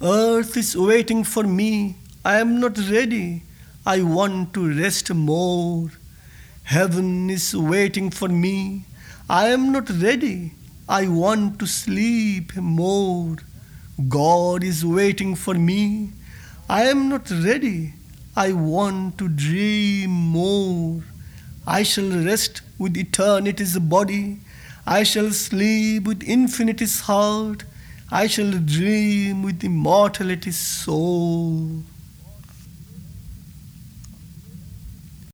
Earth is waiting for me. I am not ready. I want to rest more. Heaven is waiting for me. I am not ready. I want to sleep more. God is waiting for me. I am not ready. I want to dream more. I shall rest with eternity's body. I shall sleep with infinity's heart. I shall dream with immortality's soul.